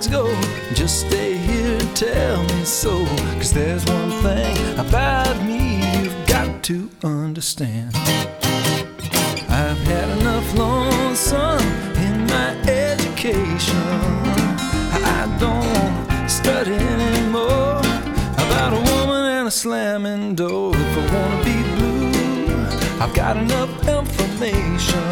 let's go. Just stay here and tell me so. 'Cause there's one thing about me you've got to understand. I've had enough lonesome in my education. I don't study anymore about a woman and a slamming door. If I wanna be blue, I've got enough information.